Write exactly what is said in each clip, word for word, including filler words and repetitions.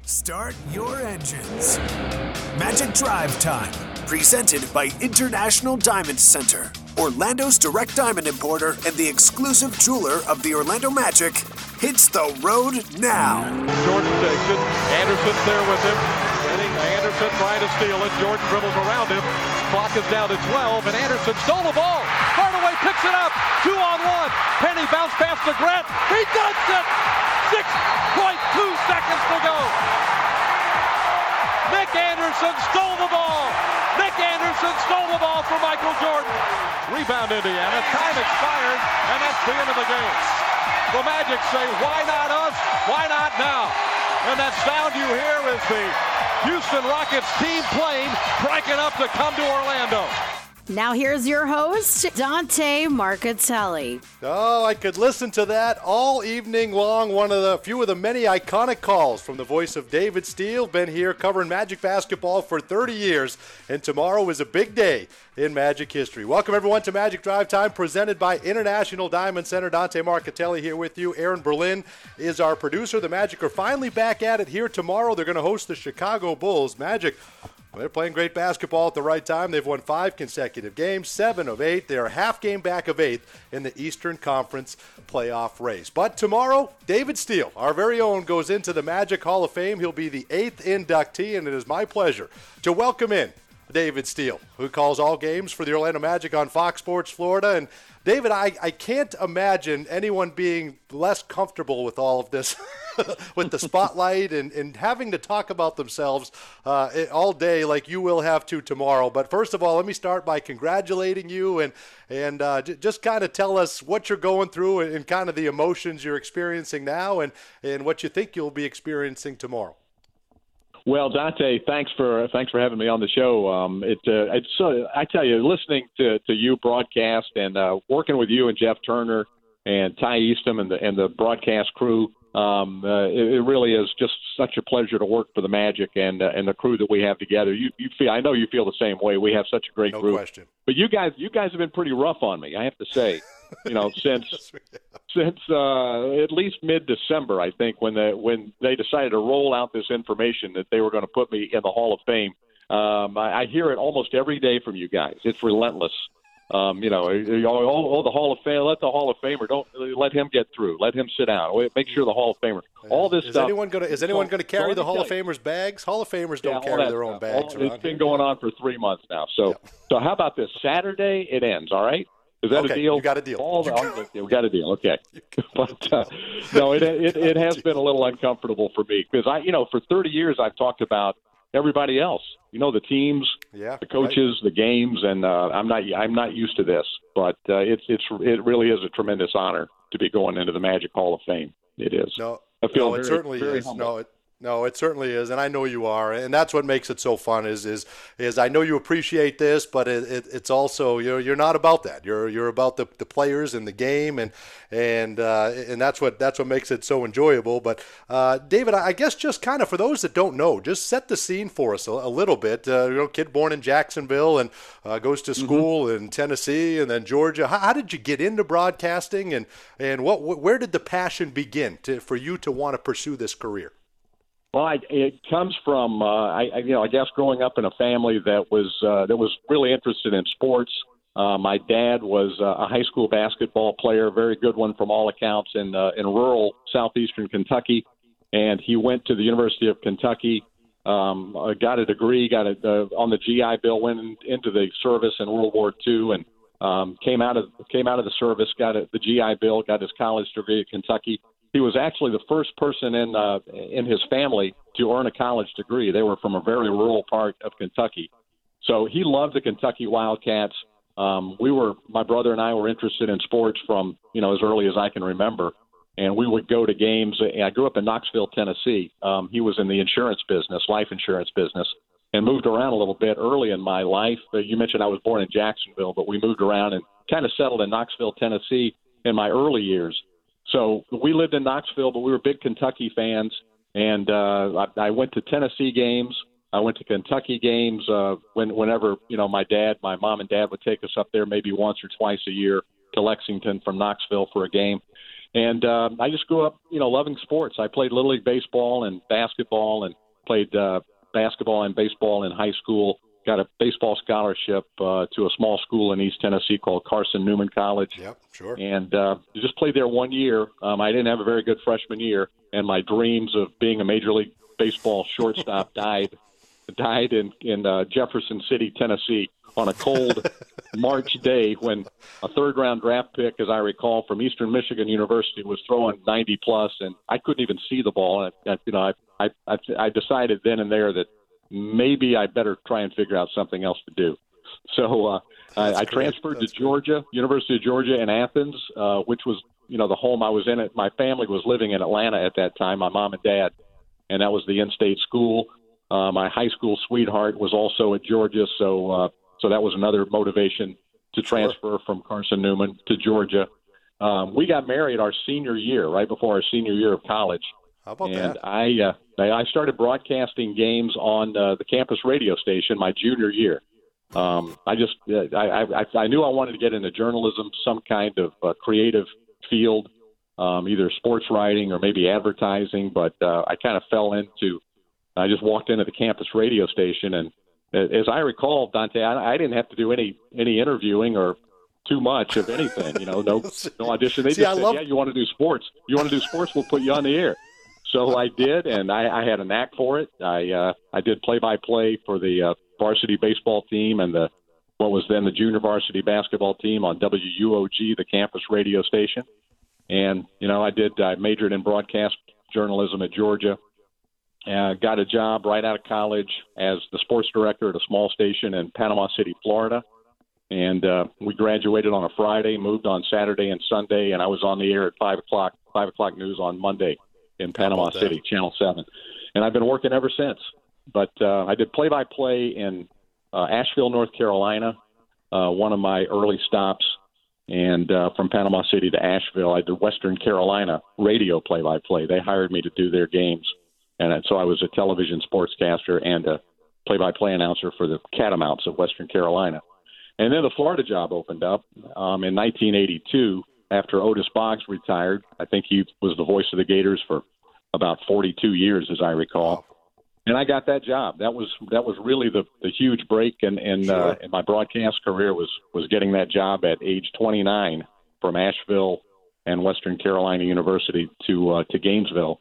Start your engines. Magic Drive Time, presented by International Diamond Center, Orlando's direct diamond importer and the exclusive jeweler of the Orlando Magic, hits the road now. Jordan takes it. Anderson's there with him. Winning. Anderson trying to steal it. Jordan dribbles around him. Clock is down to twelve, and Anderson stole the ball. Hardaway picks it up. Two on one. Penny bounce pass to Grant. He does it. six point two seconds to go. Nick Anderson stole the ball. Nick Anderson stole the ball from Michael Jordan. Rebound Indiana. Time expired, and that's the end of the game. The Magic say, why not us? Why not now? And that sound you hear is the Houston Rockets team plane cranking up to come to Orlando. Now here's your host, Dante Marchitelli. Oh, I could listen to that all evening long. One of the few of the many iconic calls from the voice of David Steele. Been here covering Magic basketball for thirty years, and tomorrow is a big day in Magic history. Welcome everyone to Magic Drive Time, presented by International Diamond Center. Dante Marchitelli here with you. Aaron Berlin is our producer. The Magic are finally back at it here tomorrow. They're going to host the Chicago Bulls. Magic, they're playing great basketball at the right time. They've won five consecutive games, seven of eight. They're a half game back of eighth in the Eastern Conference playoff race. But tomorrow, David Steele, our very own, goes into the Magic Hall of Fame. He'll be the eighth inductee, and it is my pleasure to welcome in David Steele, who calls all games for the Orlando Magic on Fox Sports Florida. And David, I, I can't imagine anyone being less comfortable with all of this, with the spotlight and, and having to talk about themselves uh, all day like you will have to tomorrow. But first of all, let me start by congratulating you and, and uh, j- just kind of tell us what you're going through and, and kind of the emotions you're experiencing now and, and what you think you'll be experiencing tomorrow. Well, Dante, thanks for thanks for having me on the show. Um, it, uh, it's uh, I tell you, listening to, to you broadcast and uh, working with you and Jeff Turner and Ty Eastham and the and the broadcast crew, um, uh, it, it really is just such a pleasure to work for the Magic and uh, and the crew that we have together. You you feel I know you feel the same way. We have such a great no group. Question. But you guys you guys have been pretty rough on me, I have to say. You know, since since uh, at least mid-December, I think, when the when they decided to roll out this information that they were going to put me in the Hall of Fame. Um, I, I hear it almost every day from you guys. It's relentless. Um, you know, oh, oh, the Hall of Fame, let the Hall of Famer, don't let him get through. Let him sit down. Make sure the Hall of Famer. All this is stuff. Anyone gonna, is anyone going to carry so the Hall of Famers' bags? Hall of Famers don't yeah, carry their own stuff. bags all, around. It's been going on for three months now. So, yeah. so how about this? Saturday, it ends, all right? Is that okay, a deal? You got a deal. All the, okay, we got a deal. Okay, but uh, no, it, it it has been a little uncomfortable for me because I, you know, for thirty years I've talked about everybody else. You know, the teams, yeah, the coaches, right. the games, and uh, I'm not I'm not used to this, but uh, it's it's it really is a tremendous honor to be going into the Magic Hall of Fame. It is. No, I feel no, it very, certainly very is. humble. No, it, No, it certainly is, and I know you are, and that's what makes it so fun. Is is is I know you appreciate this, but it, it, it's also you're you're not about that. You're you're about the, the players and the game, and and uh, and that's what that's what makes it so enjoyable. But uh, David, I guess just kind of for those that don't know, just set the scene for us a, a little bit. Uh, you know, kid born in Jacksonville and uh, goes to school mm-hmm. in Tennessee and then Georgia. How, how did you get into broadcasting, and and what where did the passion begin to for you to want to pursue this career? Well, I, it comes from uh, I, I, you know, I guess growing up in a family that was uh, that was really interested in sports. Uh, my dad was uh, a high school basketball player, a very good one from all accounts, in uh, in rural southeastern Kentucky, and he went to the University of Kentucky, um, uh, got a degree, got a, uh, on the G I Bill, went in, into the service in World War Two, and um, came out of came out of the service, got a, the G I Bill, got his college degree at Kentucky. He was actually the first person in uh, in his family to earn a college degree. They were from a very rural part of Kentucky. So he loved the Kentucky Wildcats. Um, we were, my brother and I were interested in sports from, you know, as early as I can remember. And we would go to games. I grew up in Knoxville, Tennessee. Um, he was in the insurance business, life insurance business, and moved around a little bit early in my life. Uh, you mentioned I was born in Jacksonville, but we moved around and kind of settled in Knoxville, Tennessee in my early years. So we lived in Knoxville, but we were big Kentucky fans, and uh, I, I went to Tennessee games. I went to Kentucky games uh, when, whenever, you know, my dad, my mom and dad would take us up there maybe once or twice a year to Lexington from Knoxville for a game. And uh, I just grew up, you know, loving sports. I played Little League baseball and basketball and played uh, basketball and baseball in high school. Got a baseball scholarship uh, to a small school in East Tennessee called Carson Newman College. Yep, sure. And uh, just played there one year. Um, I didn't have a very good freshman year, and my dreams of being a Major League Baseball shortstop died died in, in uh, Jefferson City, Tennessee, on a cold March day when a third-round draft pick, as I recall, from Eastern Michigan University was throwing ninety plus, and I couldn't even see the ball. And I, you know, I, I, I decided then and there that maybe I better try and figure out something else to do. So uh, I, I transferred That's to Georgia, great. University of Georgia in Athens, uh, which was, you know, the home I was in. It. My family was living in Atlanta at that time, my mom and dad, and that was the in-state school. Uh, my high school sweetheart was also at Georgia, so uh, so that was another motivation to transfer sure. from Carson Newman to Georgia. Um, we got married our senior year, right before our senior year of college. How about and that? I, uh, I started broadcasting games on uh, the campus radio station my junior year. Um, I just uh, I, I, I knew I wanted to get into journalism, some kind of uh, creative field, um, either sports writing or maybe advertising, but uh, I kind of fell into I just walked into the campus radio station, and as I recall, Dante, I, I didn't have to do any any interviewing or too much of anything. You know, no no audition. They See, just I said, love... "Yeah, you want to do sports? You want to do sports? We'll put you on the air." So I did, and I, I had a knack for it. I uh, I did play-by-play for the uh, varsity baseball team and the what was then the junior varsity basketball team on W U O G, the campus radio station. And you know, I did. I majored in broadcast journalism at Georgia. Uh, got a job right out of college as the sports director at a small station in Panama City, Florida. And uh, we graduated on a Friday, moved on Saturday and Sunday, and I was on the air at five o'clock, five o'clock news on Monday in Panama City, Channel seven. And I've been working ever since. But uh, I did play-by-play in uh, Asheville, North Carolina, uh, one of my early stops. And uh, from Panama City to Asheville, I did Western Carolina radio play-by-play. They hired me to do their games. And so I was a television sportscaster and a play-by-play announcer for the Catamounts of Western Carolina. And then the Florida job opened up um, in nineteen eighty-two after Otis Boggs retired. I think he was the voice of the Gators for about forty-two years, as I recall. And I got that job. That was that was really the, the huge break in, in, sure. uh, in my broadcast career was, was getting that job at age twenty-nine from Asheville and Western Carolina University to uh, to Gainesville.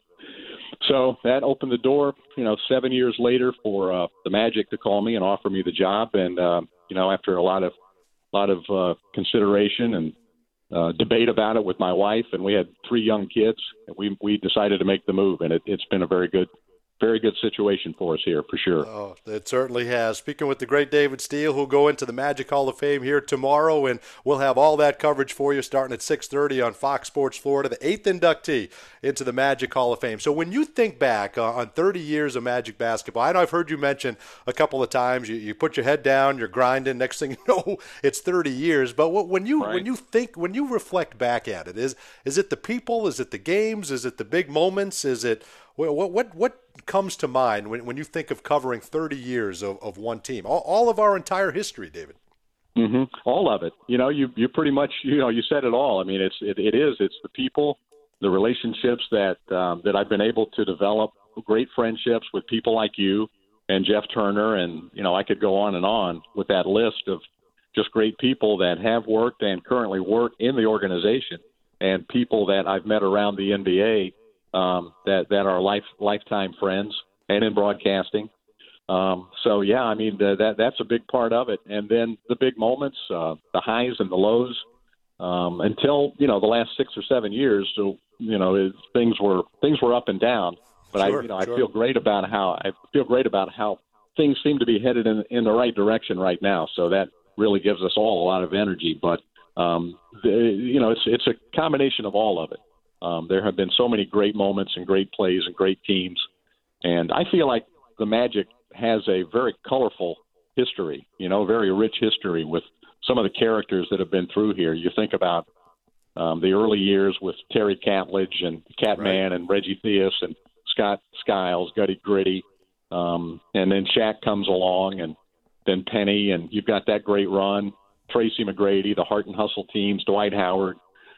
So that opened the door, you know, seven years later for uh, the Magic to call me and offer me the job. And, uh, you know, after a lot of lot of uh, consideration and uh, debate about it with my wife, and we had three young kids, we we decided to make the move. And it, it's been a very good Very good situation for us here, for sure. Oh, it certainly has. Speaking with the great David Steele, who'll go into the Magic Hall of Fame here tomorrow, and we'll have all that coverage for you starting at six thirty on Fox Sports Florida, the eighth inductee into the Magic Hall of Fame. So when you think back uh, on thirty years of Magic basketball, I know I've heard you mention a couple of times, you, you put your head down, you're grinding, next thing you know, it's thirty years. But what, when you right. when you think, when you reflect back at it, is is it the people, is it the games, is it the big moments, is it What what what comes to mind when, when you think of covering thirty years of, of one team? All, all of our entire history, David. Mm-hmm. All of it. You know, you you pretty much you know you said it all. I mean, it's it, it is it's the people, the relationships that um, that I've been able to develop, great friendships with people like you and Jeff Turner, and you know I could go on and on with that list of just great people that have worked and currently work in the organization, and people that I've met around the N B A. Um, that that are life lifetime friends and in broadcasting. Um, so yeah, I mean the, that that's a big part of it. And then the big moments, uh, the highs and the lows. Um, until you know the last six or seven years, so you know it, things were things were up and down. But sure, I you know sure. I feel great about how I feel great about how things seem to be headed in in the right direction right now. So that really gives us all a lot of energy. But um, the, you know it's it's a combination of all of it. Um, there have been so many great moments and great plays and great teams. And I feel like the Magic has a very colorful history, you know, very rich history with some of the characters that have been through here. You think about um, the early years with Terry Catledge and Catman right. and Reggie Theus and Scott Skiles, Gutty Gritty. Um, and then Shaq comes along and then Penny. And you've got that great run, Tracy McGrady, the Heart and Hustle teams, Dwight Howard.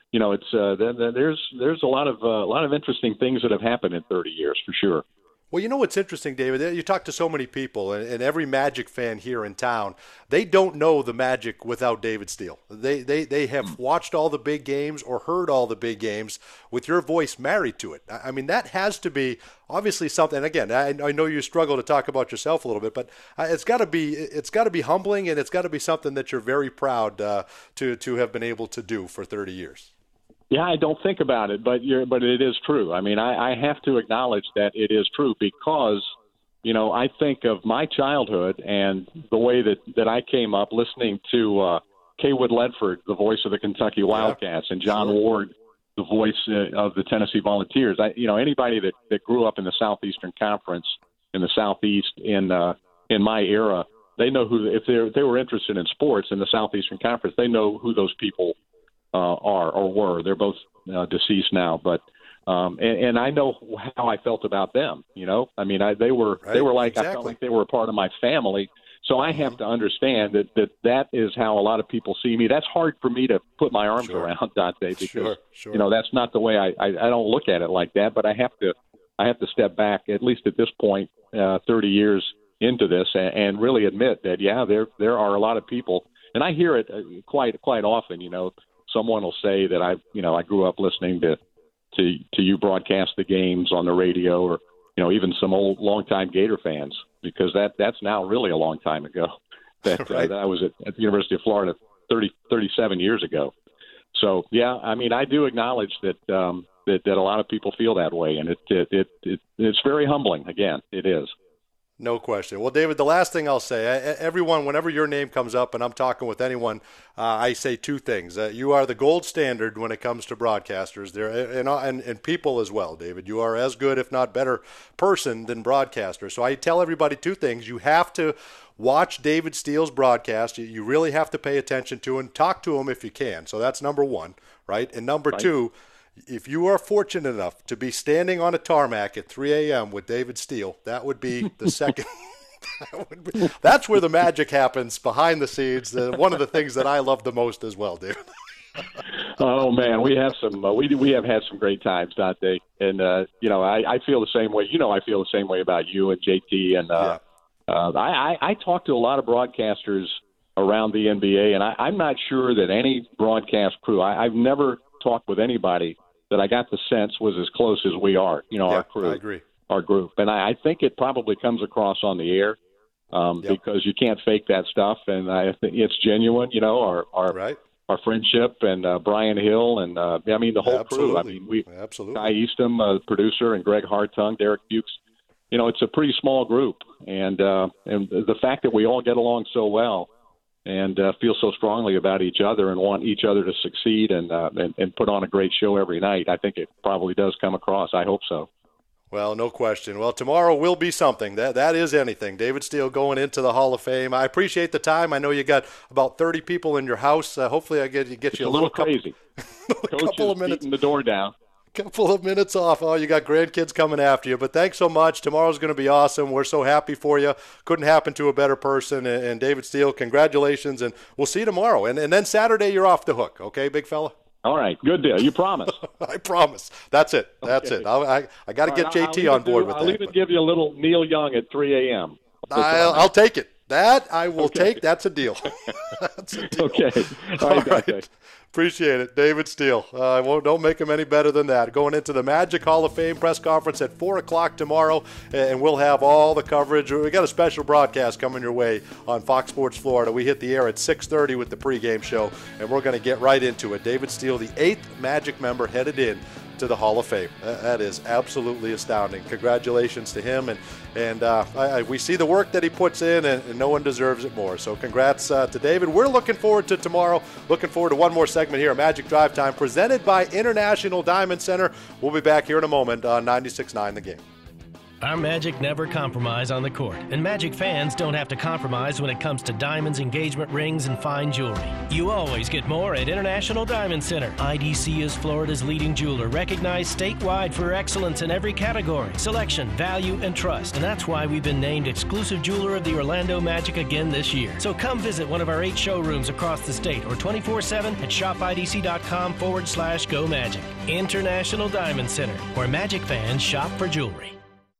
you know, it's uh, there's there's a lot of uh, a lot of interesting things that have happened in thirty years for sure. Well, you know what's interesting, David? You talk to so many people, and, and every Magic fan here in town, they don't know the Magic without David Steele. They, they they have watched all the big games or heard all the big games with your voice married to it. I mean, that has to be obviously something. And again, I, I know you struggle to talk about yourself a little bit, but it's got to be it's got to be humbling, and it's got to be something that you're very proud uh, to to have been able to do for thirty years. Yeah, I don't think about it, but you're, but it is true. I mean, I, I have to acknowledge that it is true because, you know, I think of my childhood and the way that, that I came up listening to uh, Kaywood Ledford, the voice of the Kentucky Wildcats, and John Ward, the voice uh, of the Tennessee Volunteers. I, you know, anybody that, that grew up in the Southeastern Conference, in the Southeast, in uh, in my era, they know who, if they if they were interested in sports in the Southeastern Conference, they know who those people Uh, are or were. They're both uh, deceased now, but um, and, and I know how I felt about them. You know, I mean, I, they were right. they were like exactly. I felt like they were a part of my family. So I have to understand that, that that is how a lot of people see me. That's hard for me to put my arms sure. around, Dante, because sure, sure. you know that's not the way I, I I don't look at it like that. But I have to I have to step back at least at this point, uh, thirty years into this, and, and really admit that yeah, there there are a lot of people, and I hear it quite quite often. You know. Someone will say that I, you know, I grew up listening to, to, to you broadcast the games on the radio, or, you know, even some old longtime Gator fans, because that that's now really a long time ago. That, right. uh, that I was at, at the University of Florida thirty, thirty-seven years ago. So yeah, I mean, I do acknowledge that um, that that a lot of people feel that way, and it it, it it it's very humbling. Again, it is. No question. Well, David, the last thing I'll say, everyone, whenever your name comes up and I'm talking with anyone, uh, I say two things. Uh, you are the gold standard when it comes to broadcasters there, and, and, and people as well, David. You are as good, if not better, person than broadcaster. So I tell everybody two things. You have to watch David Steele's broadcast. You really have to pay attention to him. Talk to him if you can. So that's number one, right? And number right. two, if you are fortunate enough to be standing on a tarmac at three a.m. with David Steele, that would be the second. that would be, that's where the magic happens behind the scenes. Uh, one of the things that I love the most as well, David. Oh man, we have some. Uh, we we have had some great times, Dante, and uh, you know I, I feel the same way. You know I feel the same way about you and J T, and uh, yeah. uh, I, I I talk to a lot of broadcasters around the N B A, and I, I'm not sure that any broadcast crew. I, I've never talked with anybody that I got the sense was as close as we are, you know, yeah, our crew, I agree. our group. And I, I think it probably comes across on the air um, yep. because you can't fake that stuff. And I think it's genuine, you know, our, our, right. our friendship and uh, Brian Hill and, uh, I mean, the whole Absolutely. crew. I mean, we, Absolutely. Guy Eastham, uh, producer, and Greg Hartung, Derek Bukes, you know, it's a pretty small group. And, uh, and the fact that we all get along so well and uh, feel so strongly about each other and want each other to succeed and, uh, and and put on a great show every night, I think it probably does come across. I hope so. Well, no question. Well, tomorrow will be something. That That is anything. David Steele going into the Hall of Fame. I appreciate the time. I know you got about thirty people in your house. Uh, hopefully I get, you get it's you a, a little couple, crazy. a Coach couple is of minutes. beating the door down. Couple of minutes off. Oh, you got grandkids coming after you. But thanks so much. Tomorrow's going to be awesome. We're so happy for you. Couldn't happen to a better person. And, and David Steele, congratulations. And we'll see you tomorrow. And, and then Saturday, you're off the hook. Okay, big fella? All right. Good deal. You promise. I promise. That's it. That's okay. it. I'll, I I got to get right, J T on board do, with I'll that. I'll even but. give you a little Neil Young at three a.m. I'll, I'll take it. That I will okay. take. That's a deal. That's a deal. Okay. All right. All right. Appreciate it. David Steele. Uh, won't, don't make him any better than that. Going into the Magic Hall of Fame press conference at four o'clock tomorrow, and we'll have all the coverage. We got a special broadcast coming your way on Fox Sports Florida. We hit the air at six thirty with the pregame show, and we're going to get right into it. David Steele, the eighth Magic member, headed in to the Hall of Fame. That is absolutely astounding. Congratulations to him, and and uh, I, I, we see the work that he puts in, and, and no one deserves it more. So congrats uh, to David. We're looking forward to tomorrow. Looking forward to one more segment here at Magic Drive Time, presented by International Diamond Center. We'll be back here in a moment on ninety-six point nine The Game. Our Magic never compromise on the court, and Magic fans don't have to compromise when it comes to diamonds, engagement rings, and fine jewelry. You always get more at International Diamond Center. I D C is Florida's leading jeweler, recognized statewide for excellence in every category, selection, value, and trust. And that's why we've been named exclusive jeweler of the Orlando Magic again this year. So come visit one of our eight showrooms across the state or twenty-four seven at shopidc.com forward slash go magic. International Diamond Center, where Magic fans shop for jewelry.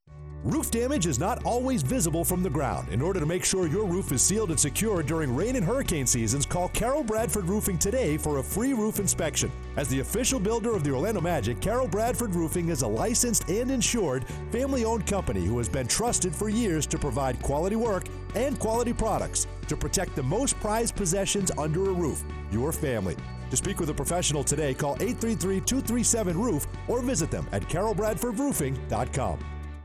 Roof damage is not always visible from the ground. In order to make sure your roof is sealed and secure during rain and hurricane seasons, call Carol Bradford Roofing today for a free roof inspection. As the official builder of the Orlando Magic, Carol Bradford Roofing is a licensed and insured family-owned company who has been trusted for years to provide quality work and quality products to protect the most prized possessions under a roof, your family. To speak with a professional today, call eight three three, two three seven, roof or visit them at carol bradford roofing dot com.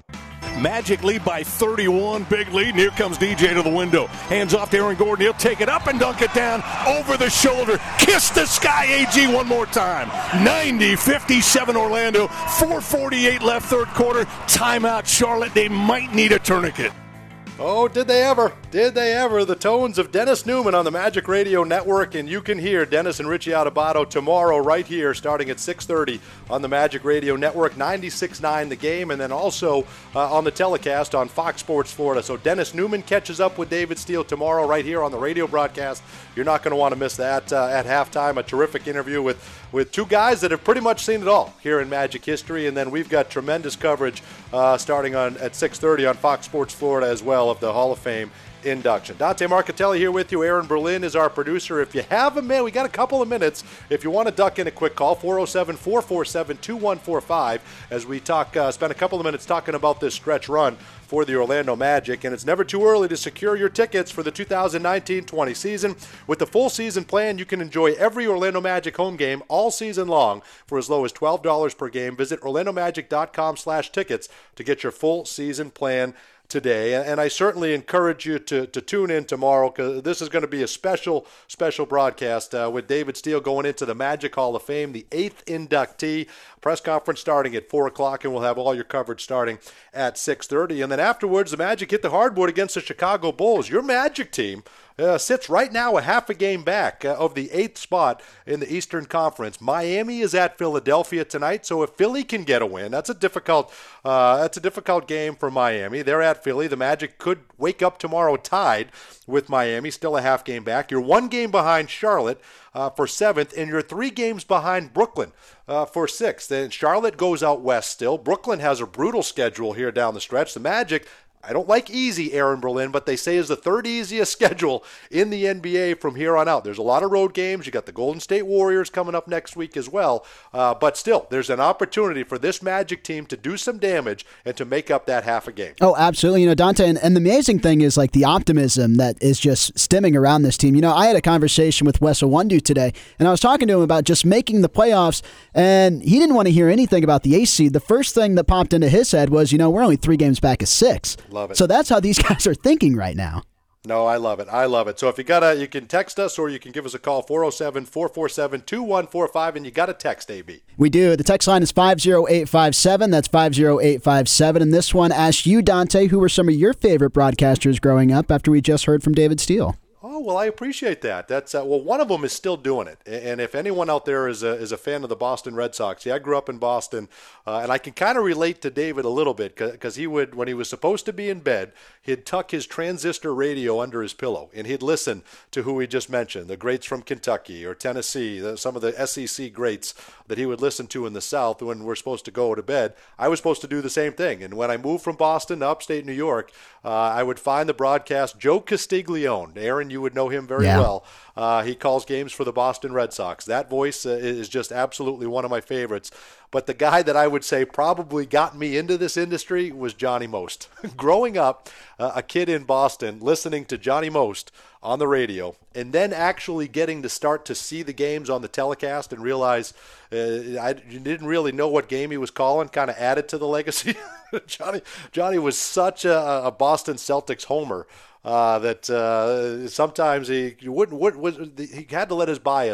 Magic lead by thirty-one, big lead, and here comes D J to the window. Hands off to Aaron Gordon. He'll take it up and dunk it down over the shoulder. Kiss the sky, A G, one more time. ninety fifty-seven Orlando, four forty-eight left, third quarter. Timeout, Charlotte. They might need a tourniquet. Oh, did they ever? Did they ever? The tones of Dennis Newman on the Magic Radio Network, and you can hear Dennis and Richie Adubato tomorrow right here starting at six thirty on the Magic Radio Network, ninety-six point nine The Game, and then also uh, on the telecast on Fox Sports Florida. So Dennis Newman catches up with David Steele tomorrow right here on the radio broadcast. You're not going to want to miss that uh, at halftime. A terrific interview with, with two guys that have pretty much seen it all here in Magic history, and then we've got tremendous coverage uh, starting on at six thirty on Fox Sports Florida as well of the Hall of Fame induction. Dante Marcatelli here with you. Aaron Berlin is our producer. If you have a minute, we got a couple of minutes. If you want to duck in a quick call, four oh seven, four four seven, two one four five, as we talk, uh, spend a couple of minutes talking about this stretch run for the Orlando Magic. And it's never too early to secure your tickets for the two thousand nineteen twenty season. With the full season plan, you can enjoy every Orlando Magic home game all season long for as low as twelve dollars per game. Visit orlandomagic.com slash tickets to get your full season plan today, and I certainly encourage you to, to tune in tomorrow, because this is going to be a special, special broadcast uh, with David Steele going into the Magic Hall of Fame, the eighth inductee. Press conference starting at four o'clock, and we'll have all your coverage starting at six thirty. And then afterwards, the Magic hit the hardwood against the Chicago Bulls. Your Magic team Uh, sits right now a half a game back uh, of the eighth spot in the Eastern Conference. Miami is at Philadelphia tonight, so if Philly can get a win, that's a difficult uh, that's a difficult game for Miami. They're at Philly. The Magic could wake up tomorrow tied with Miami, still a half game back. You're one game behind Charlotte uh, for seventh, and you're three games behind Brooklyn uh, for sixth. And Charlotte goes out west still. Brooklyn has a brutal schedule here down the stretch. The Magic, I don't like easy, Aaron Berlin, but they say is the third easiest schedule in the N B A from here on out. There's a lot of road games. You got the Golden State Warriors coming up next week as well. Uh, but still, there's an opportunity for this Magic team to do some damage and to make up that half a game. Oh, absolutely. You know, Dante, and, and the amazing thing is like the optimism that is just stemming around this team. You know, I had a conversation with Wes Iwundu today, and I was talking to him about just making the playoffs, and he didn't want to hear anything about the eighth seed. The first thing that popped into his head was, you know, we're only three games back of six. Love it. So that's how these guys are thinking right now. No, I love it. I love it. So if you got to, you can text us or you can give us a call, four oh seven, four four seven, two one four five, and you got to text A B. We do. The text line is five oh eight five seven. That's five oh eight five seven. And this one asks you, Dante, who were some of your favorite broadcasters growing up after we just heard from David Steele? Oh, well, I appreciate that. That's uh, well, one of them is still doing it. And if anyone out there is a, is a fan of the Boston Red Sox, yeah, I grew up in Boston, uh, and I can kind of relate to David a little bit, because he would, when he was supposed to be in bed, he'd tuck his transistor radio under his pillow, and he'd listen to who he just mentioned, the greats from Kentucky or Tennessee, the, some of the S E C greats that he would listen to in the South when we're supposed to go to bed. I was supposed to do the same thing. And when I moved from Boston to upstate New York, uh, I would find the broadcast, Joe Castiglione. Aaron, you would know him very yeah. well. Uh, he calls games for the Boston Red Sox. That voice uh, is just absolutely one of my favorites. But the guy that I would say probably got me into this industry was Johnny Most. Growing up, uh, a kid in Boston listening to Johnny Most on the radio, and then actually getting to start to see the games on the telecast and realize uh, I didn't really know what game he was calling, kind of added to the legacy. Johnny Johnny was such a, a Boston Celtics homer uh, that uh, sometimes he wouldn't would, was he had to let his bias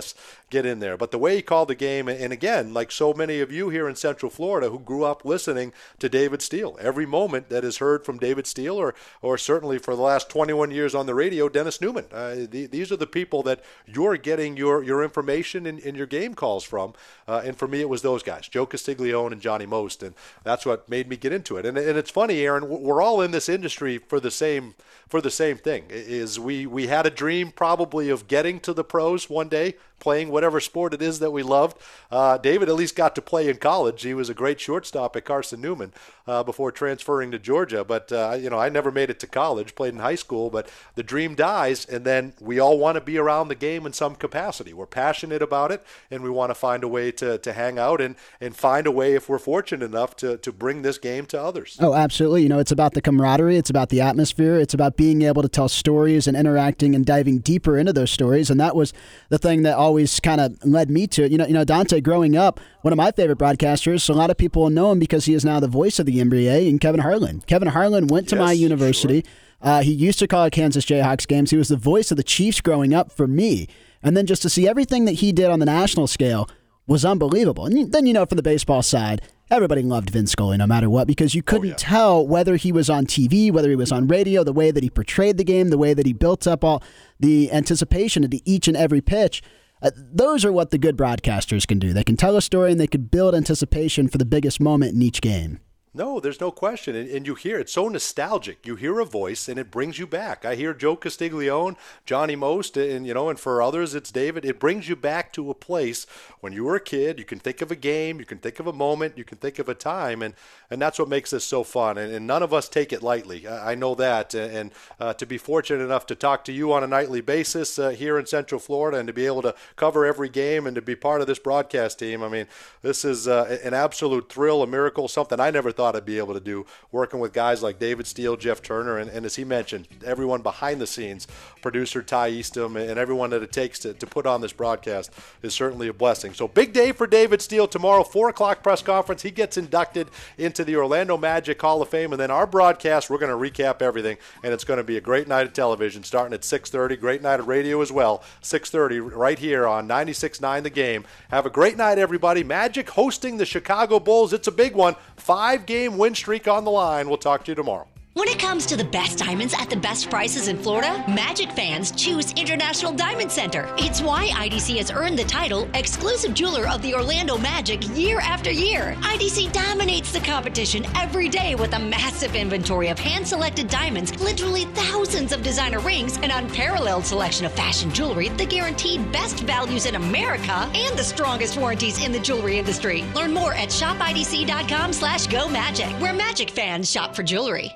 get in there. But the way he called the game, and again, like so many of you here in Central Florida who grew up listening to David Steele, every moment that is heard from David Steele, or or certainly for the last twenty-one years on the radio, Dennis Newman. Uh, the, these are the people that you're getting your, your information and, and your game calls from. Uh, and for me, it was those guys, Joe Castiglione and Johnny Most, and that's what made me get into it. And, and it's funny, Aaron, we're all in this industry for the same for the same thing. Is we we had a dream probably of getting to the pros one day, playing whatever sport it is that we loved. Uh, David at least got to play in college. He was a great shortstop at Carson Newman uh, before transferring to Georgia. But, uh, you know, I never made it to college, played in high school. But the dream dies, and then we all want to be around the game in some capacity. We're passionate about it, and we want to find a way to, to hang out and, and find a way, if we're fortunate enough, to, to bring this game to others. Oh, absolutely. You know, it's about the camaraderie. It's about the atmosphere. It's about being able to tell stories and interacting and diving deeper into those stories. And that was the thing that always kind of led me to it. You know, you know, Dante, growing up, one of my favorite broadcasters, a lot of people know him because he is now the voice of the N B A, and Kevin Harlan. Kevin Harlan went to yes, my university. Sure. Uh, he used to call Kansas Jayhawks games. He was the voice of the Chiefs growing up for me. And then just to see everything that he did on the national scale was unbelievable. And then, you know, from the baseball side, everybody loved Vin Scully no matter what, because you couldn't oh, yeah. tell whether he was on T V, whether he was on radio, the way that he portrayed the game, the way that he built up all the anticipation into each and every pitch. Uh, those are what the good broadcasters can do. They can tell a story and they can build anticipation for the biggest moment in each game. No, there's no question. And, and you hear it's so nostalgic. You hear a voice and it brings you back. I hear Joe Castiglione, Johnny Most, and you know, and for others it's David. It brings you back to a place when you were a kid. You can think of a game, you can think of a moment, you can think of a time, and and that's what makes this so fun. And, and none of us take it lightly. I, I know that. And uh, to be fortunate enough to talk to you on a nightly basis uh, here in Central Florida, and to be able to cover every game and to be part of this broadcast team, I mean, this is uh, an absolute thrill, a miracle, something I never thought I'd be able to do, working with guys like David Steele, Jeff Turner, and, and as he mentioned, everyone behind the scenes, producer Ty Eastham, and everyone that it takes to, to put on this broadcast is certainly a blessing. So big day for David Steele tomorrow, four o'clock press conference. He gets inducted into the Orlando Magic Hall of Fame, and then our broadcast, we're going to recap everything, and it's going to be a great night of television starting at six thirty, great night of radio as well, six thirty right here on ninety-six point nine The Game. Have a great night, everybody. Magic hosting the Chicago Bulls. It's a big one. Five-game win streak on the line. We'll talk to you tomorrow. When it comes to the best diamonds at the best prices in Florida, Magic fans choose International Diamond Center. It's why I D C has earned the title exclusive jeweler of the Orlando Magic year after year. I D C dominates the competition every day with a massive inventory of hand-selected diamonds, literally thousands of designer rings, an unparalleled selection of fashion jewelry, the guaranteed best values in America, and the strongest warranties in the jewelry industry. Learn more at shop I D C dot com slash go magic, where Magic fans shop for jewelry.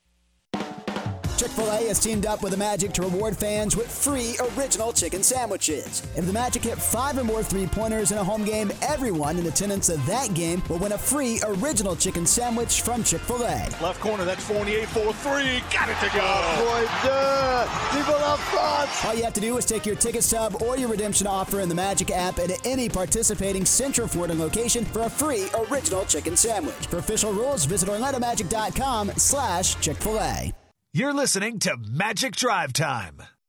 Chick-fil-A has teamed up with the Magic to reward fans with free original chicken sandwiches. If the Magic hit five or more three-pointers in a home game, everyone in attendance at that game will win a free original chicken sandwich from Chick-fil-A. Left corner, that's Fournier for three. Got it to go. All you have to do is take your ticket stub or your redemption offer in the Magic app at any participating Central Florida location for a free original chicken sandwich. For official rules, visit orlando magic dot com slash Chick-fil-A. You're listening to Magic Drive Time.